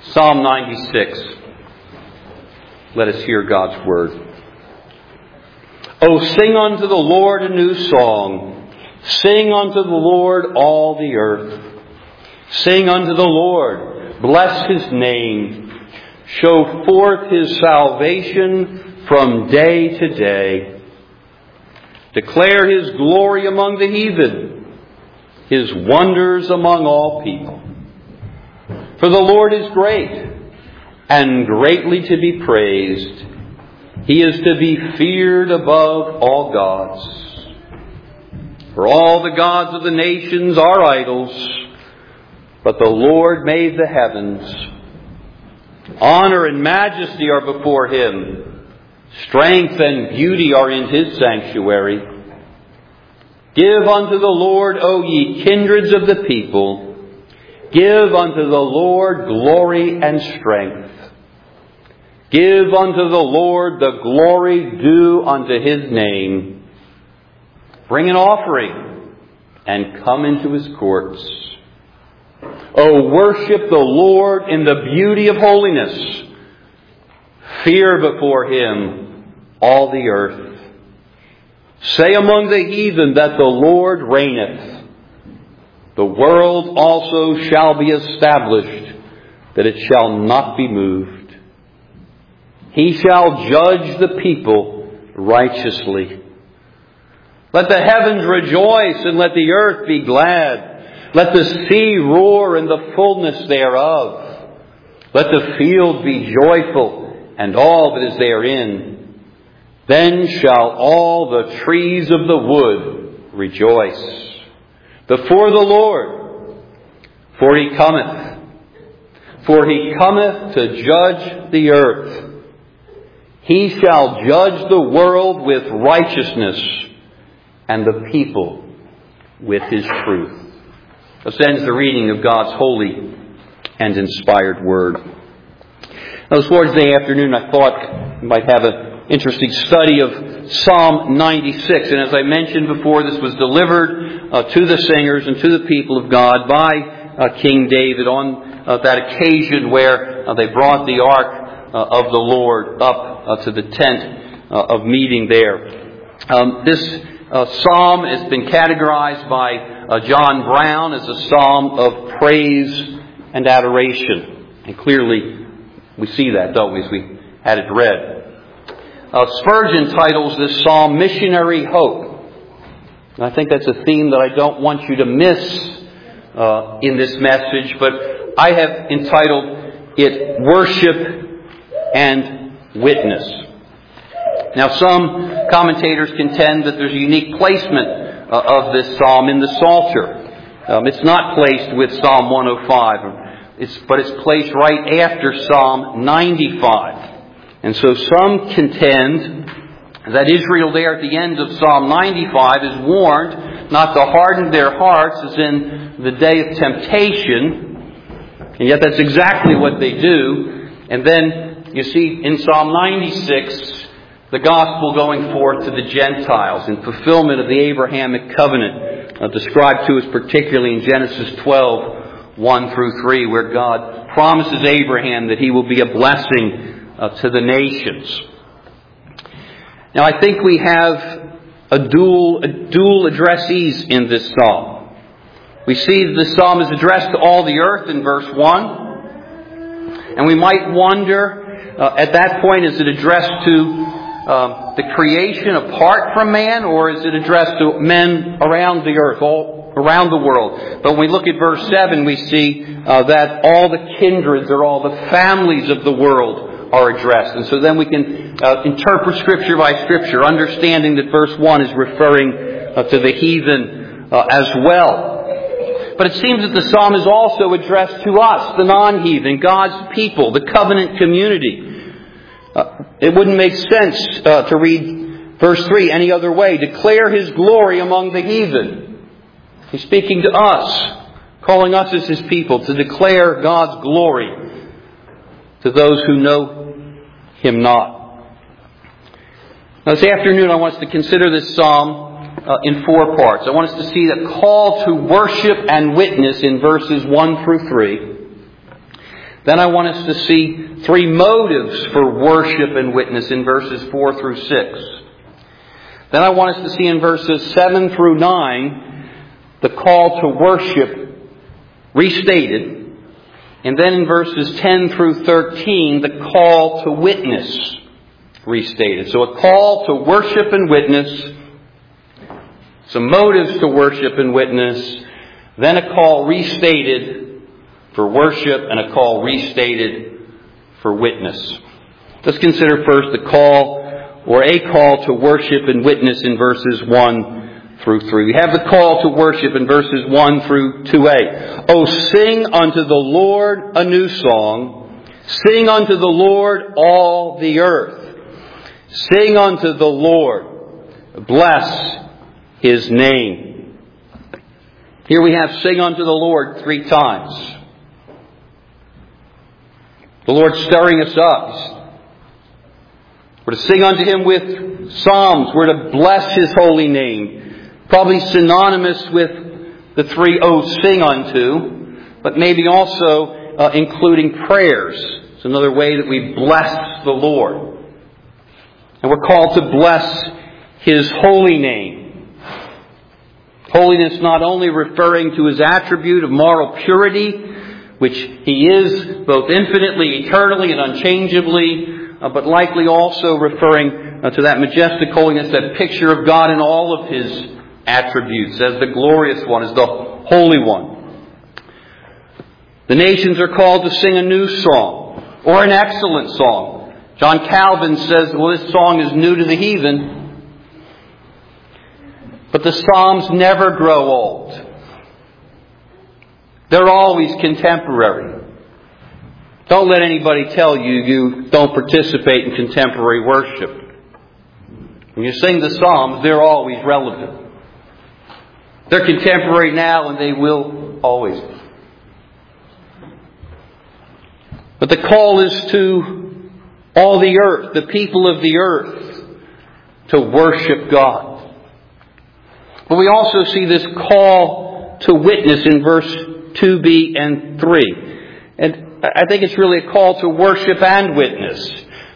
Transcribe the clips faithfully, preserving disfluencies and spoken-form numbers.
Psalm ninety-six. Let us hear God's word. O sing unto the Lord a new song. Sing unto the Lord all the earth. Sing unto the Lord. Bless His name. Show forth His salvation from day to day. Declare His glory among the heathen, His wonders among all people. For the Lord is great, and greatly to be praised. He is to be feared above all gods. For all the gods of the nations are idols, but the Lord made the heavens. Honor and majesty are before Him. Strength and beauty are in His sanctuary. Give unto the Lord, O ye kindreds of the people. Give unto the Lord glory and strength. Give unto the Lord the glory due unto His name. Bring an offering and come into His courts. O worship the Lord in the beauty of holiness. Fear before Him all the earth. Say among the heathen that the Lord reigneth. The world also shall be established, that it shall not be moved. He shall judge the people righteously. Let the heavens rejoice, and let the earth be glad. Let the sea roar in the fullness thereof. Let the field be joyful, and all that is therein. Then shall all the trees of the wood rejoice before the Lord, for He cometh. For He cometh to judge the earth. He shall judge the world with righteousness, and the people with His truth. Thus ends the reading of God's holy and inspired word. Now, this Lord's Day afternoon, I thought we might have an interesting study of Psalm ninety-six. And as I mentioned before, this was delivered uh, to the singers and to the people of God by uh, King David on uh, that occasion where uh, they brought the ark uh, of the Lord up uh, to the tent uh, of meeting there. Um, this uh, psalm has been categorized by uh, John Brown as a psalm of praise and adoration. And clearly we see that, don't we, as we had it read. Uh, Spurgeon titles this psalm Missionary Hope. And I think that's a theme that I don't want you to miss uh, in this message, but I have entitled it Worship and Witness. Now, some commentators contend that there's a unique placement uh, of this psalm in the Psalter. Um, it's not placed with Psalm one oh five, it's, but it's placed right after Psalm ninety-five. And so some contend that Israel there at the end of Psalm ninety-five is warned not to harden their hearts as in the day of temptation. And yet that's exactly what they do. And then you see in Psalm ninety-six, the gospel going forth to the Gentiles in fulfillment of the Abrahamic covenant uh, described to us particularly in Genesis twelve, one through three, where God promises Abraham that he will be a blessing Uh, to the nations. Now, I think we have a dual, a dual addressees in this psalm. We see that the psalm is addressed to all the earth in verse one. And we might wonder, uh, at that point, is it addressed to um, the creation apart from man, or is it addressed to men around the earth, all around the world? But when we look at verse seven, we see uh, that all the kindreds or all the families of the world are addressed. And so then we can uh, interpret Scripture by Scripture, understanding that verse one is referring uh, to the heathen uh, as well. But it seems that the psalm is also addressed to us, the non-heathen, God's people, the covenant community. Uh, it wouldn't make sense uh, to read verse three any other way. Declare His glory among the heathen. He's speaking to us, calling us as His people to declare God's glory to those who know Him not. Now, this afternoon I want us to consider this psalm uh, in four parts. I want us to see the call to worship and witness in verses one through three. Then I want us to see three motives for worship and witness in verses four through six. Then I want us to see in verses seven through nine the call to worship restated. And then in verses ten through thirteen the call to witness restated. So a call to worship and witness, some motives to worship and witness, then a call restated for worship and a call restated for witness. Let's consider first the call or a call to worship and witness in verses one through three. We have the call to worship in verses one through two a. Oh, sing unto the Lord a new song. Sing unto the Lord all the earth. Sing unto the Lord. Bless His name. Here we have sing unto the Lord three times. The Lord stirring us up. We're to sing unto Him with psalms. We're to bless His holy name. Probably synonymous with the three oh sing unto, but maybe also uh, including prayers. It's another way that we bless the Lord. And we're called to bless His holy name. Holiness not only referring to His attribute of moral purity, which He is both infinitely, eternally, and unchangeably, uh, but likely also referring uh, to that majestic holiness, that picture of God in all of His attributes, as the glorious one, as the Holy One. The nations are called to sing a new song, or an excellent song. John Calvin says, well, this song is new to the heathen, but the Psalms never grow old. They're always contemporary. Don't let anybody tell you you don't participate in contemporary worship. When you sing the Psalms, they're always relevant. They're contemporary now and they will always be. But the call is to all the earth, the people of the earth, to worship God. But we also see this call to witness in verse two b and three. And I think it's really a call to worship and witness.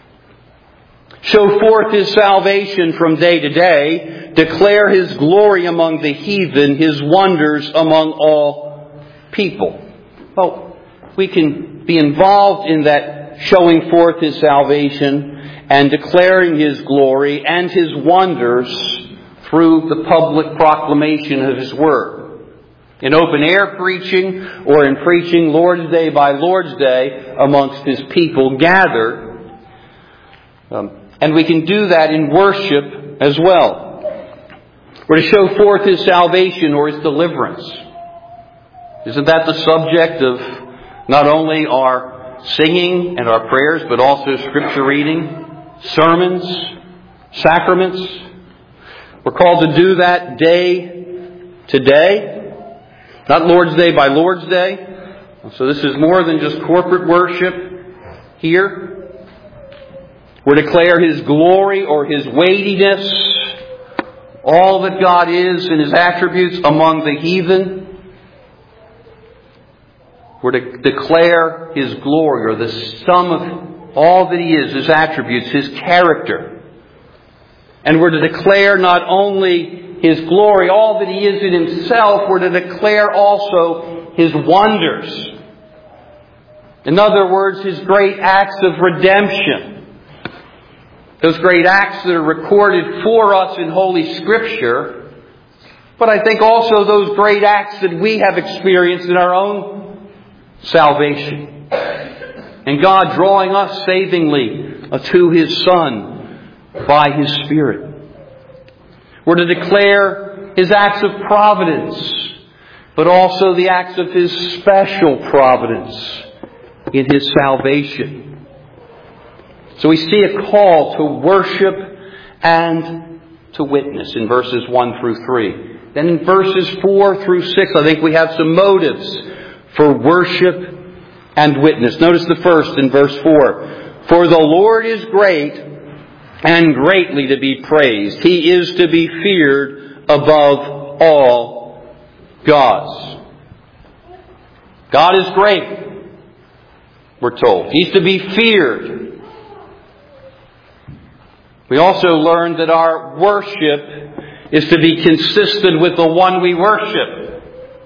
Show forth His salvation from day to day. Declare His glory among the heathen, His wonders among all people. Well, we can be involved in that showing forth His salvation and declaring His glory and His wonders through the public proclamation of His Word. In open air preaching or in preaching Lord's Day by Lord's Day amongst His people gathered. Um, and we can do that in worship as well. We're to show forth His salvation or His deliverance. Isn't that the subject of not only our singing and our prayers, but also scripture reading, sermons, sacraments? We're called to do that day to day. Not Lord's Day by Lord's Day. So this is more than just corporate worship here. We're to declare His glory or His weightiness, all that God is and His attributes among the heathen. We're to declare His glory or the sum of all that He is, His attributes, His character. And we're to declare not only His glory, all that He is in Himself, we're to declare also His wonders. In other words, His great acts of redemption. Those great acts that are recorded for us in Holy Scripture. But I think also those great acts that we have experienced in our own salvation. And God drawing us savingly to His Son by His Spirit. We're to declare His acts of providence, but also the acts of His special providence in His salvation. So we see a call to worship and to witness in verses one through three. Then in verses four through six, I think we have some motives for worship and witness. Notice the first in verse four. For the Lord is great and greatly to be praised. He is to be feared above all gods. God is great. we're told. He's to be feared. We also learn that our worship is to be consistent with the one we worship.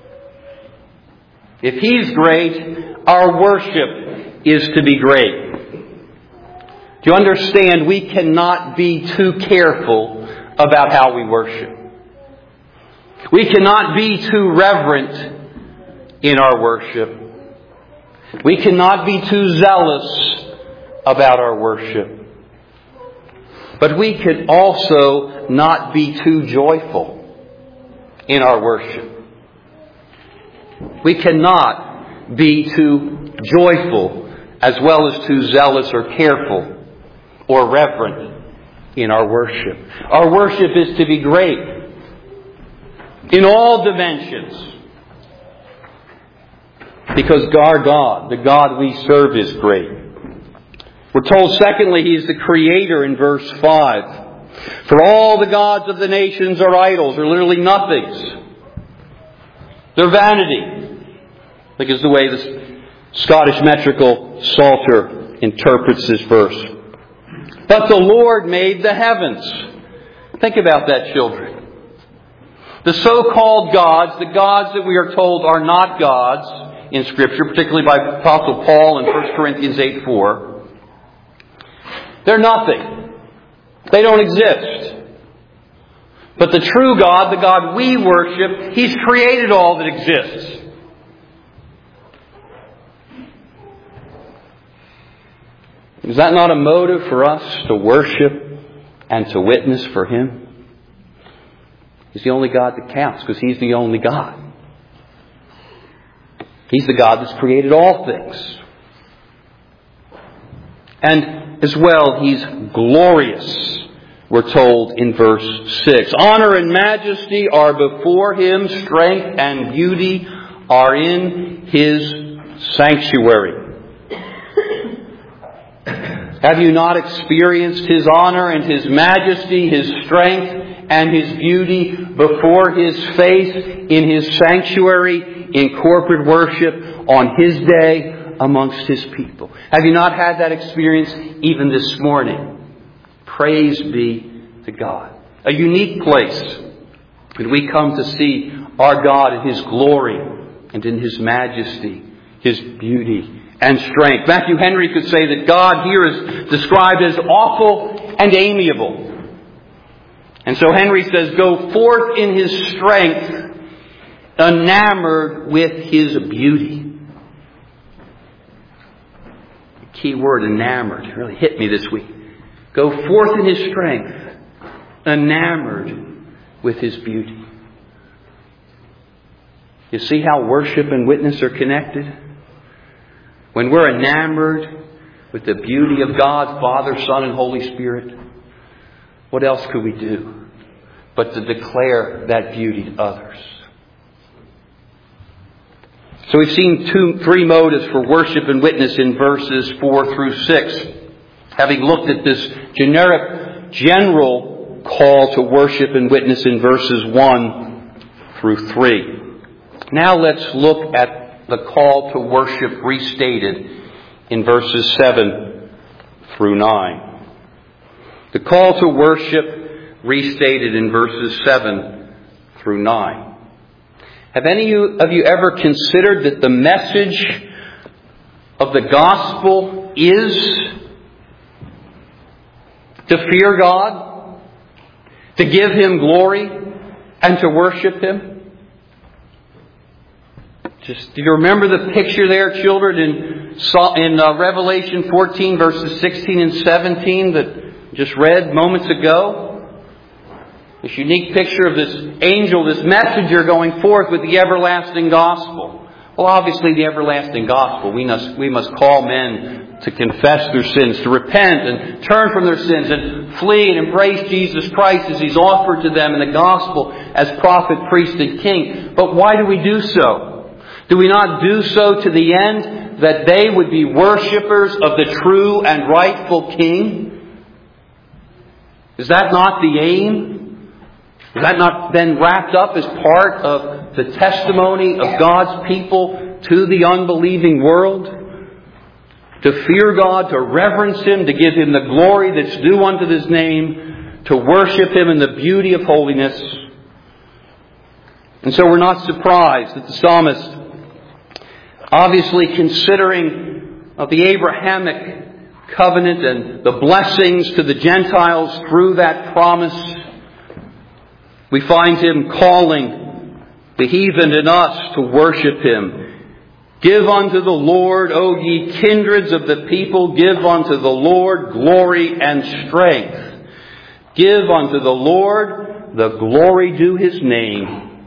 If He's great, our worship is to be great. Do you understand? We cannot be too careful about how we worship. We cannot be too reverent in our worship. We cannot be too zealous about our worship. But we can also not be too joyful in our worship. We cannot be too joyful as well as too zealous or careful or reverent in our worship. Our worship is to be great in all dimensions. Because our God, the God we serve, is great. We're told, secondly, He is the Creator in verse five. For all the gods of the nations are idols, are literally nothings. They're vanity. I think is the way the Scottish metrical Psalter interprets this verse. But the Lord made the heavens. Think about that, children. The so-called gods, the gods that we are told are not gods in Scripture, particularly by Apostle Paul in First Corinthians eight four, they're nothing. They don't exist. But the true God, the God we worship, He's created all that exists. Is that not a motive for us to worship and to witness for Him? He's the only God that counts because He's the only God. He's the God that's created all things. And as well, He's glorious, we're told in verse six. Honor and majesty are before Him. Strength and beauty are in His sanctuary. Have you not experienced His honor and His majesty, His strength and His beauty before His face in His sanctuary, in corporate worship, on His day amongst His people? Have you not had that experience even this morning? Praise be to God. A unique place when we come to see our God in His glory and in His majesty, His beauty and strength. Matthew Henry could say that God here is described as awful and amiable. And so Henry says, go forth in His strength, enamored with His beauty. The key word, enamored, really hit me this week. Go forth in His strength, enamored with His beauty. You see how worship and witness are connected? When we're enamored with the beauty of God, Father, Son, and Holy Spirit, what else could we do but to declare that beauty to others? So we've seen two, three motives for worship and witness in verses four through six. Having looked at this generic, general call to worship and witness in verses one through three. Now let's look at the call to worship restated in verses seven through nine. The call to worship restated in verses seven through nine. Have any of you ever considered that the message of the gospel is to fear God, to give Him glory, and to worship Him? Just, do you remember the picture there, children, in, in uh, Revelation fourteen, verses sixteen and seventeen that just read moments ago? This unique picture of this angel, this messenger going forth with the everlasting gospel. Well, obviously the everlasting gospel. We must, we must call men to confess their sins, to repent and turn from their sins and flee and embrace Jesus Christ as He's offered to them in the gospel as prophet, priest, and king. But why do we do so? Do we not do so to the end that they would be worshippers of the true and rightful King? Is that not the aim? Is that not then wrapped up as part of the testimony of God's people to the unbelieving world? to fear God, to reverence Him, to give Him the glory that's due unto His name, to worship Him in the beauty of holiness. And so we're not surprised that the psalmist, obviously considering of the Abrahamic covenant and the blessings to the Gentiles through that promise, we find him calling the heathen and us to worship Him. Give unto the Lord, O ye kindreds of the people, give unto the Lord glory and strength. Give unto the Lord the glory due His name.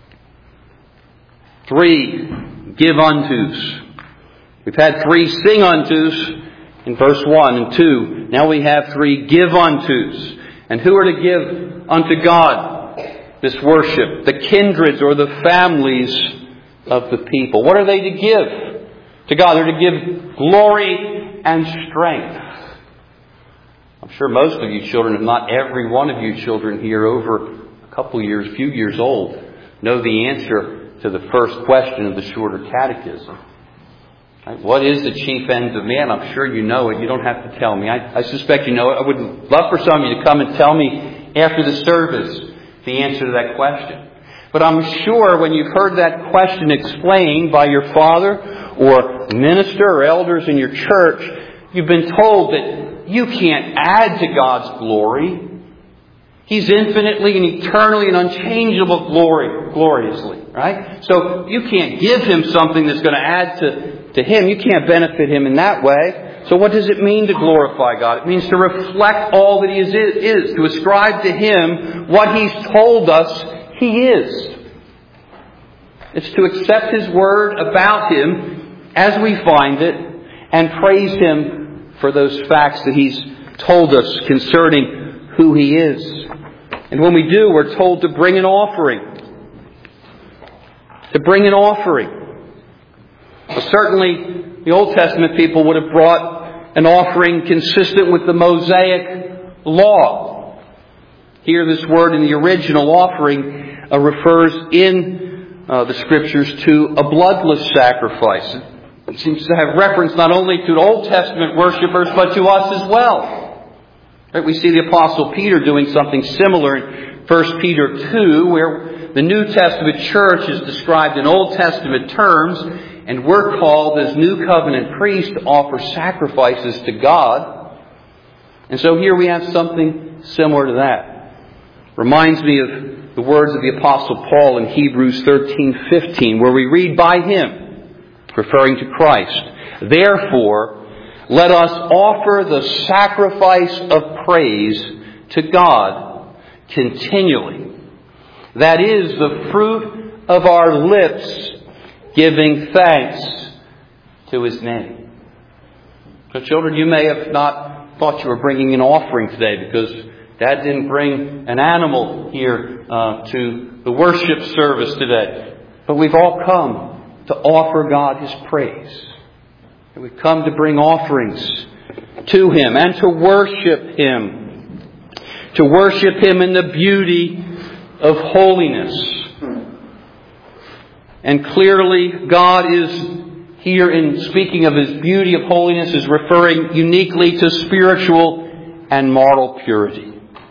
Three give untos. We've had three sing untos in verse one and two. Now we have three give untos. And who are to give unto God this worship? The kindreds or the families of the people. What are they to give to God? They're to give glory and strength. I'm sure most of you children, if not every one of you children here over a couple years, few years old, know the answer to the first question of the shorter catechism. Right? What is the chief end of man? I'm sure you know it. You don't have to tell me. I, I suspect you know it. I would love for some of you to come and tell me after the service the answer to that question. But I'm sure when you've heard that question explained by your father or minister or elders in your church, you've been told that you can't add to God's glory. He's infinitely and eternally and unchangeable glory, gloriously, right? So you can't give Him something that's going to add to, to Him. You can't benefit Him in that way. So what does it mean to glorify God? It means to reflect all that He is, is to ascribe to Him what He's told us He is. It's to accept His word about Him as we find it and praise Him for those facts that He's told us concerning who He is. And when we do, we're told to bring an offering. To bring an offering. Well, certainly, the Old Testament people would have brought an offering consistent with the Mosaic law. Here, this word in the original offering uh, refers in uh, the Scriptures to a bloodless sacrifice. It seems to have reference not only to Old Testament worshippers, but to us as well. Right? We see the Apostle Peter doing something similar in First Peter two, where the New Testament church is described in Old Testament terms, and we're called as New Covenant priests to offer sacrifices to God. And so here we have something similar to that. Reminds me of the words of the Apostle Paul in Hebrews thirteen fifteen, where we read, by Him, referring to Christ, therefore, let us offer the sacrifice of praise to God continually. That is the fruit of our lips, giving thanks to His name. So children, you may have not thought you were bringing an offering today because Dad didn't bring an animal here uh, to the worship service today. But we've all come to offer God His praise. And we've come to bring offerings to Him and to worship Him. To worship Him in the beauty of holiness. And clearly, God is here in speaking of His beauty of holiness is referring uniquely to spiritual and moral purity.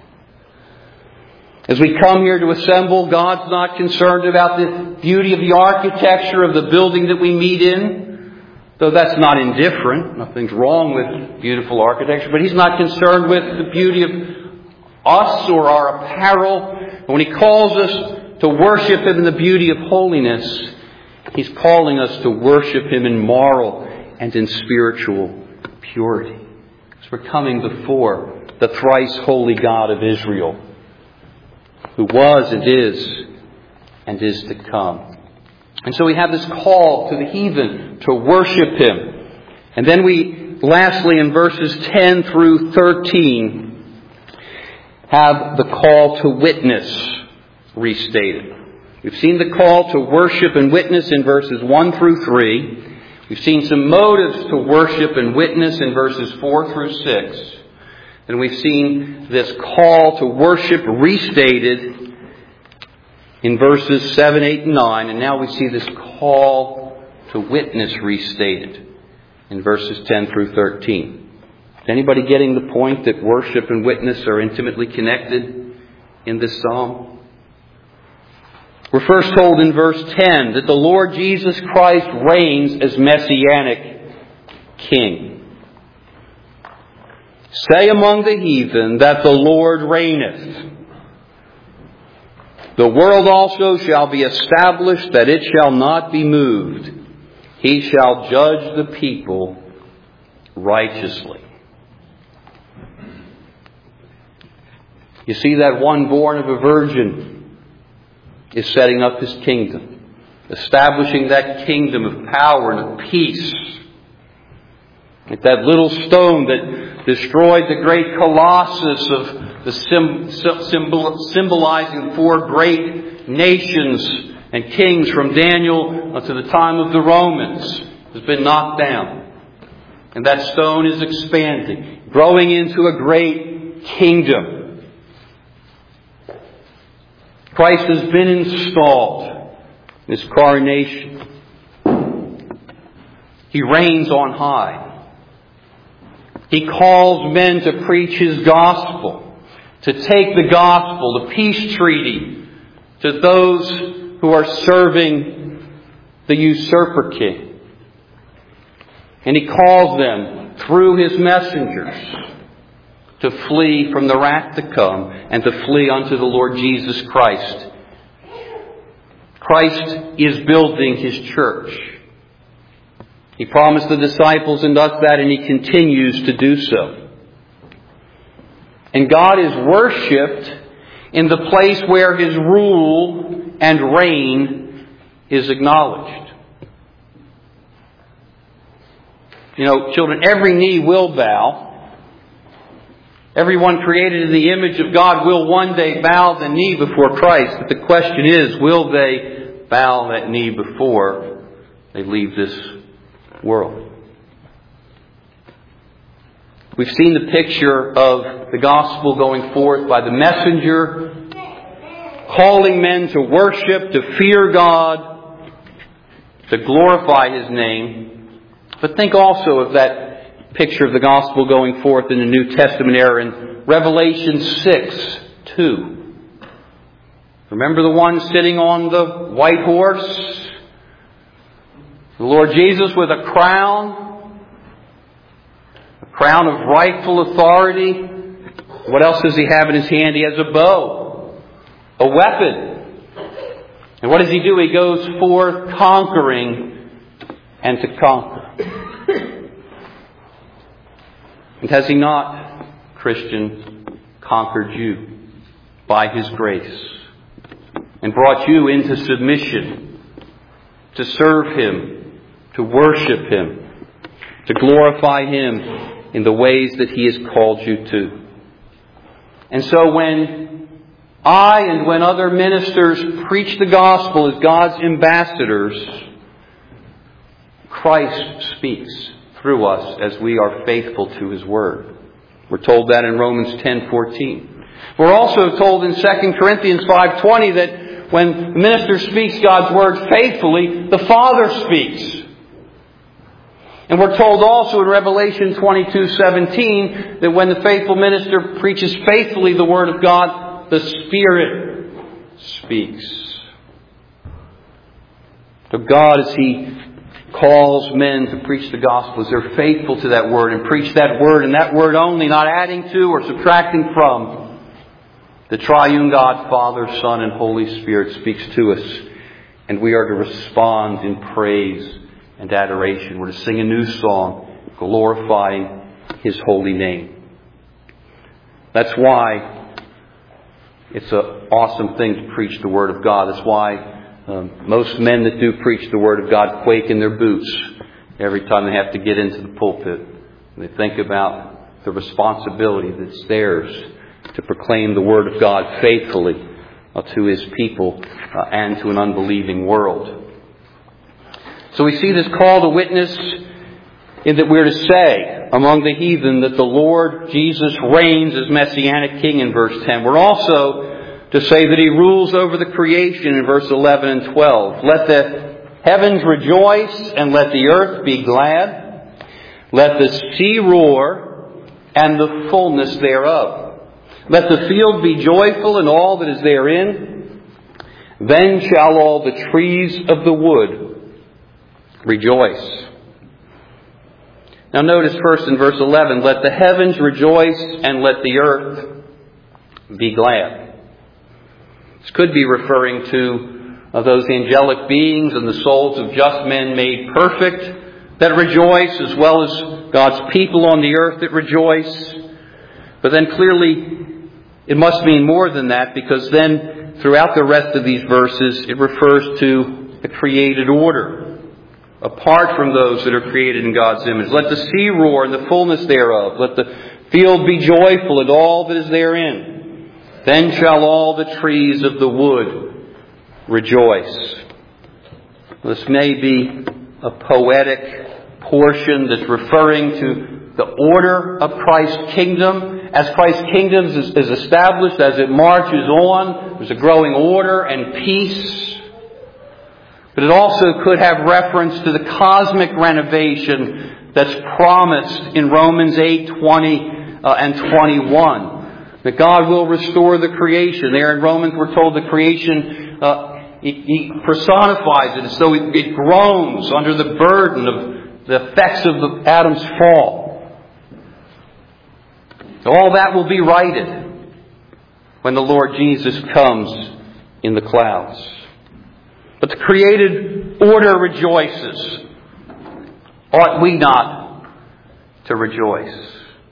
As we come here to assemble, God's not concerned about the beauty of the architecture of the building that we meet in, though that's not indifferent. Nothing's wrong with beautiful architecture, but He's not concerned with the beauty of us or our apparel. When He calls us to worship Him in the beauty of holiness, He's calling us to worship Him in moral and in spiritual purity. Because we're coming before the thrice holy God of Israel, who was and is and is to come. And so we have this call to the heathen to worship Him. And then we, lastly, in verses ten through thirteen, have the call to witness restated. We've seen the call to worship and witness in verses one through three. We've seen some motives to worship and witness in verses four through six. And we've seen this call to worship restated in verses seven, eight, and nine. And now we see this call to witness restated in verses ten through thirteen. Is anybody getting the point that worship and witness are intimately connected in this psalm? We're first told in verse ten that the Lord Jesus Christ reigns as Messianic King. Say among the heathen that the Lord reigneth. The world also shall be established, that it shall not be moved. He shall judge the people righteously. You see, that one born of a virgin is setting up His kingdom, establishing that kingdom of power and of peace. Like that little stone that destroyed the great colossus of the symbol, symbolizing the four great nations and kings from Daniel to the time of the Romans has been knocked down. And that stone is expanding, growing into a great kingdom. Christ has been installed in His coronation. He reigns on high. He calls men to preach His gospel, to take the gospel, the peace treaty, to those who are serving the usurper king. And He calls them through His messengers to flee from the wrath to come and to flee unto the Lord Jesus Christ. Christ is building His church. He promised the disciples and us that, and He continues to do so. And God is worshipped in the place where His rule and reign is acknowledged. You know, children, every knee will bow. Everyone created in the image of God will one day bow the knee before Christ. But the question is, will they bow that knee before they leave this world? We've seen the picture of the gospel going forth by the messenger, calling men to worship, to fear God, to glorify His name. But think also of that picture of the gospel going forth in the New Testament era in Revelation six two. Remember the one sitting on the white horse? The Lord Jesus with a crown, a crown of rightful authority. What else does He have in His hand? He has a bow, a weapon. And what does He do? He goes forth conquering and to conquer. And has He not, Christian, conquered you by His grace and brought you into submission to serve Him, to worship Him, to glorify Him in the ways that He has called you to? And so when I and when other ministers preach the gospel as God's ambassadors, Christ speaks through us as we are faithful to His word. We're told that in Romans ten fourteen. We're also told in Second Corinthians five twenty that when the minister speaks God's word faithfully, the Father speaks. And we're told also in Revelation twenty-two seventeen that when the faithful minister preaches faithfully the Word of God, the Spirit speaks. So God, as He calls men to preach the gospel, as they're faithful to that Word and preach that Word and that Word only, not adding to or subtracting from, the triune God, Father, Son, and Holy Spirit speaks to us. And we are to respond in praise and adoration. We're to sing a new song glorifying His holy name. That's why it's an awesome thing to preach the Word of God. That's why um, most men that do preach the Word of God quake in their boots every time they have to get into the pulpit. And they think about the responsibility that's theirs to proclaim the Word of God faithfully uh, to His people uh, and to an unbelieving world. So we see this call to witness in that we're to say among the heathen that the Lord Jesus reigns as Messianic King in verse ten. We're also to say that He rules over the creation in verse eleven and twelve. Let the heavens rejoice and let the earth be glad. Let the sea roar and the fullness thereof. Let the field be joyful and all that is therein. Then shall all the trees of the wood rejoice. Now notice first in verse eleven, let the heavens rejoice and let the earth be glad. This could be referring to uh, those angelic beings and the souls of just men made perfect that rejoice, as well as God's people on the earth that rejoice. But then clearly it must mean more than that, because then throughout the rest of these verses it refers to the created order, apart from those that are created in God's image. Let the sea roar and the fullness thereof. Let the field be joyful and all that is therein. Then shall all the trees of the wood rejoice. This may be a poetic portion that's referring to the order of Christ's kingdom. As Christ's kingdom is, is established, as it marches on, there's a growing order and peace. But it also could have reference to the cosmic renovation that's promised in Romans eight, twenty uh, and twenty-one. That God will restore the creation. There in Romans we're told the creation, uh, he, he personifies it as though it, it groans under the burden of the effects of the, Adam's fall. All that will be righted when the Lord Jesus comes in the clouds. But the created order rejoices. Ought we not to rejoice?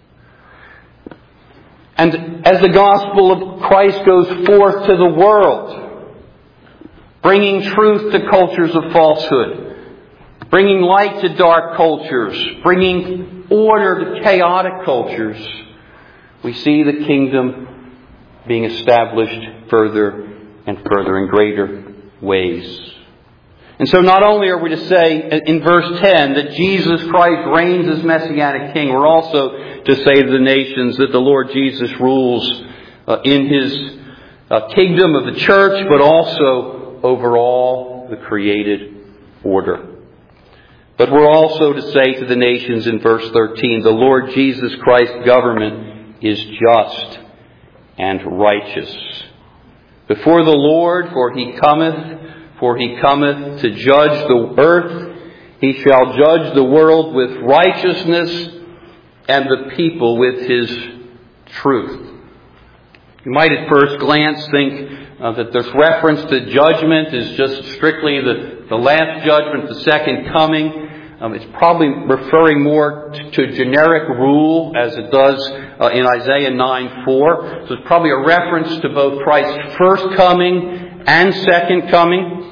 And as the gospel of Christ goes forth to the world, bringing truth to cultures of falsehood, bringing light to dark cultures, bringing order to chaotic cultures, we see the kingdom being established further and further in greater ways. And so not only are we to say in verse ten that Jesus Christ reigns as Messianic King, we're also to say to the nations that the Lord Jesus rules uh, in His uh, kingdom of the church, but also over all the created order. But we're also to say to the nations in verse thirteen, the Lord Jesus Christ's government is just and righteous. Before the Lord, for He cometh, for He cometh to judge the earth. He shall judge the world with righteousness and the people with His truth. You might at first glance think uh, that this reference to judgment is just strictly the, the last judgment, the second coming. Um, it's probably referring more to, to generic rule as it does uh, in Isaiah nine four. So it's probably a reference to both Christ's first coming and second coming.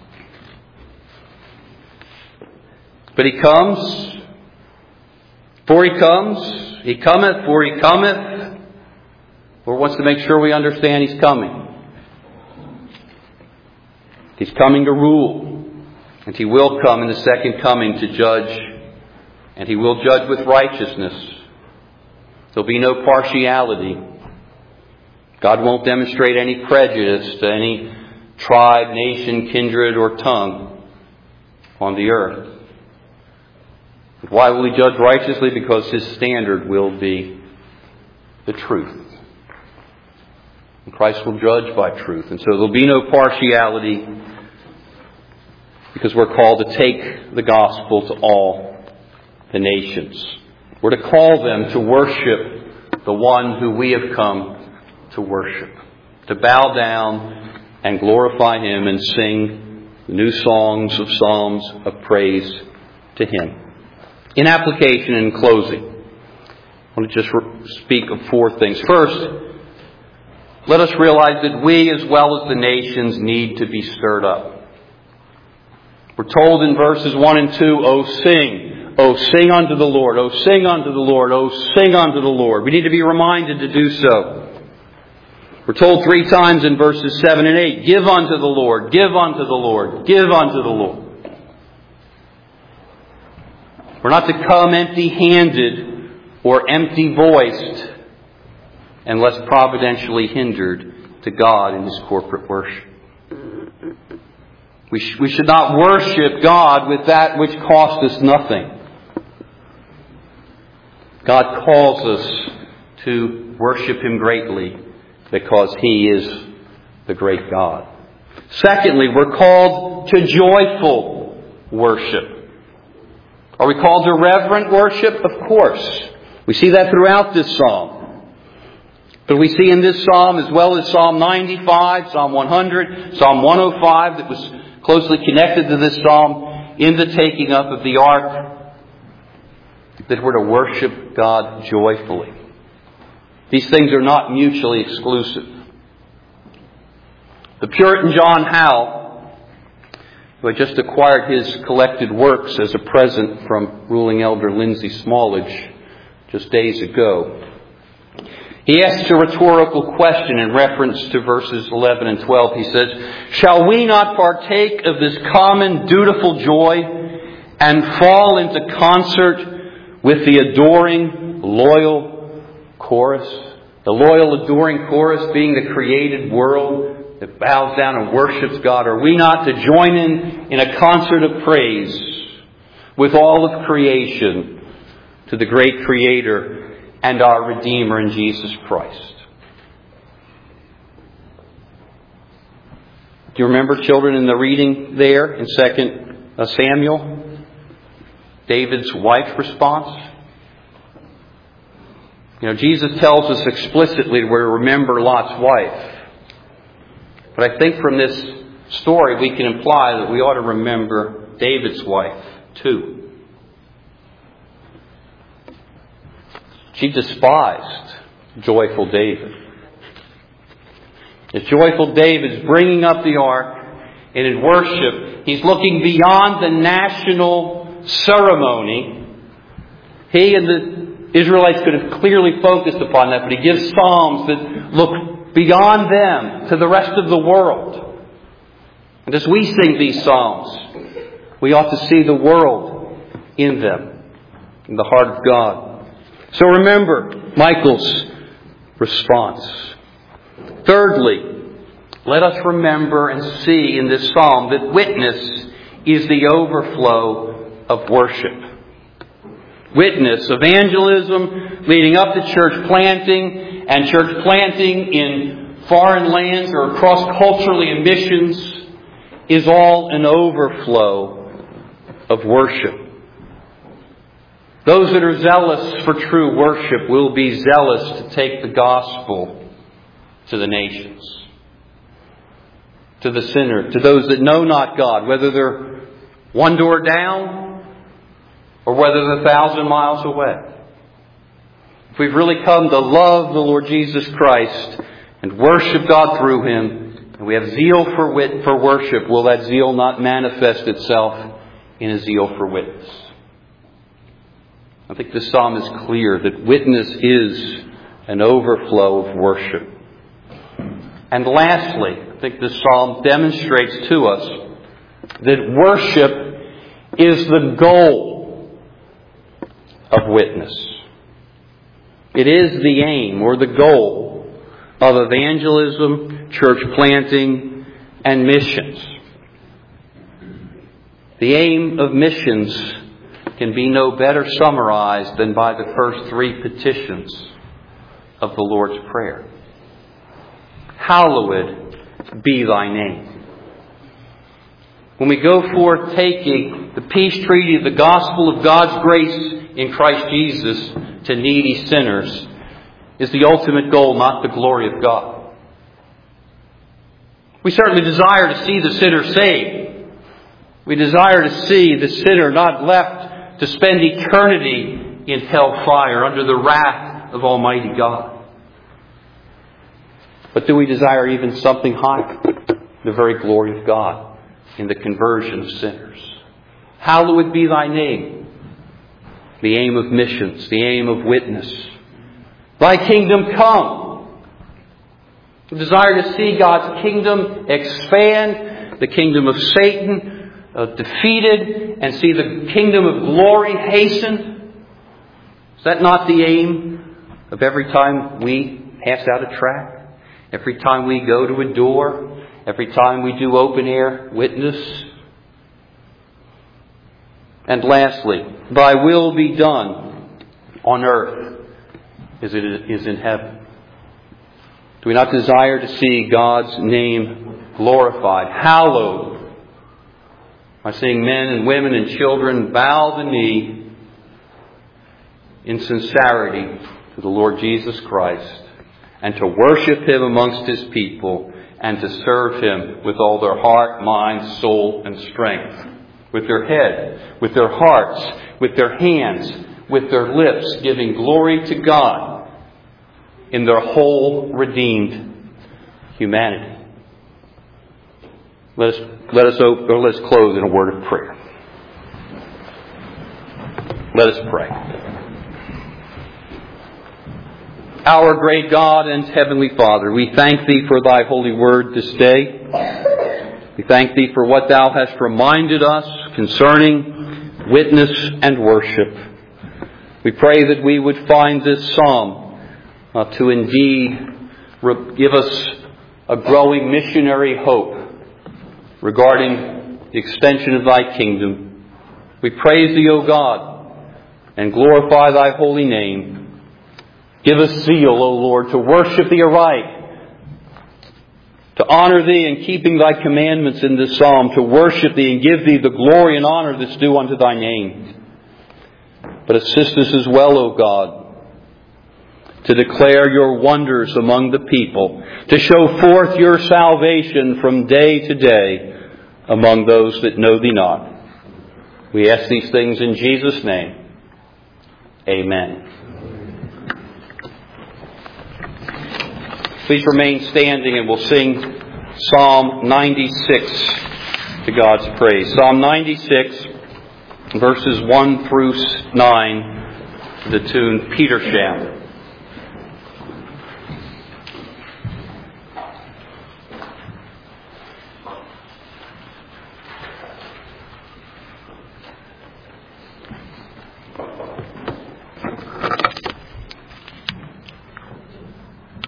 But He comes, for He comes, He cometh, for He cometh. Lord wants to make sure we understand He's coming. He's coming to rule. And He will come in the second coming to judge. And He will judge with righteousness. There'll be no partiality. God won't demonstrate any prejudice to any tribe, nation, kindred, or tongue on the earth. Why will He judge righteously? Because His standard will be the truth. And Christ will judge by truth. And so there'll be no partiality, because we're called to take the gospel to all the nations. We're to call them to worship the one who we have come to worship. To bow down and glorify Him and sing new songs of psalms of praise to Him. In application and in closing, I want to just speak of four things. First, let us realize that we, as well as the nations, need to be stirred up. We're told in verses one and two, "O sing, O sing unto the Lord, O sing unto the Lord, O sing unto the Lord." We need to be reminded to do so. We're told three times in verses seven and eight, "Give unto the Lord, give unto the Lord, give unto the Lord." We're not to come empty-handed or empty-voiced unless providentially hindered to God in His corporate worship. We, sh- we should not worship God with that which cost us nothing. God calls us to worship Him greatly because He is the great God. Secondly, we're called to joyful worship. Are we called to reverent worship? Of course. We see that throughout this psalm. But we see in this psalm, as well as Psalm ninety-five, Psalm one hundred, Psalm one oh five, that was closely connected to this psalm, in the taking up of the ark, that we're to worship God joyfully. These things are not mutually exclusive. The Puritan John Howe, who had just acquired his collected works as a present from ruling elder Lindsay Smallage just days ago, he asks a rhetorical question in reference to verses eleven and twelve. He says, "Shall we not partake of this common dutiful joy and fall into concert with the adoring, loyal chorus?" The loyal, adoring chorus being the created world that bows down and worships God. Are we not to join in in a concert of praise with all of creation to the great Creator and our Redeemer in Jesus Christ? Do you remember, children, in the reading there in Second Samuel, David's wife's response? You know, Jesus tells us explicitly to remember Lot's wife. But I think from this story we can imply that we ought to remember David's wife too. She despised joyful David. As joyful David's bringing up the ark, and in worship, he's looking beyond the national ceremony. He and the Israelites could have clearly focused upon that, but he gives psalms that look beyond them to the rest of the world. And as we sing these psalms, we ought to see the world in them, in the heart of God. So remember Michael's response. Thirdly, let us remember and see in this psalm that witness is the overflow of worship. Witness, evangelism leading up to church planting, and church planting in foreign lands or cross-culturally in missions is all an overflow of worship. Those that are zealous for true worship will be zealous to take the gospel to the nations, to the sinner, to those that know not God, whether they're one door down or whether they're a thousand miles away. If we've really come to love the Lord Jesus Christ and worship God through Him, and we have zeal for wit- for worship, will that zeal not manifest itself in a zeal for witness? I think this psalm is clear that witness is an overflow of worship. And lastly, I think this psalm demonstrates to us that worship is the goal of witness. It is the aim or the goal of evangelism, church planting, and missions. The aim of missions can be no better summarized than by the first three petitions of the Lord's Prayer. Hallowed be thy name. When we go forth taking the peace treaty of the gospel of God's grace in Christ Jesus to needy sinners, is the ultimate goal, not the glory of God. We certainly desire to see the sinner saved. We desire to see the sinner not left to spend eternity in hellfire under the wrath of Almighty God. But do we desire even something higher? The very glory of God in the conversion of sinners. Hallowed be thy name. The aim of missions, the aim of witness. Thy kingdom come. We desire to see God's kingdom expand, the kingdom of Satan uh, defeated, and see the kingdom of glory hastened. Is that not the aim of every time we pass out a tract? Every time we go to a door? Every time we do open air witness? And lastly, thy will be done on earth as it is in heaven? Do we not desire to see God's name glorified, hallowed, by seeing men and women and children bow the knee in sincerity to the Lord Jesus Christ, and to worship Him amongst His people, and to serve Him with all their heart, mind, soul, and strength, with their head, with their hearts, with their hands, with their lips, giving glory to God in their whole redeemed humanity. Let us let us open, or let us close in a word of prayer. Let us pray. Our great God and Heavenly Father, we thank Thee for Thy holy word this day. We thank Thee for what Thou hast reminded us concerning witness and worship. We pray that we would find this psalm uh, to indeed re- give us a growing missionary hope regarding the extension of Thy kingdom. We praise Thee, O God, and glorify Thy holy name. Give us zeal, O Lord, to worship Thee aright, to honor Thee in keeping Thy commandments in this psalm, to worship Thee and give Thee the glory and honor that's due unto Thy name. But assist us as well, O God, to declare Your wonders among the people, to show forth Your salvation from day to day among those that know Thee not. We ask these things in Jesus' name. Amen. Please remain standing and we'll sing Psalm ninety-six to God's praise. Psalm ninety-six, verses one through nine, to the tune Petersham.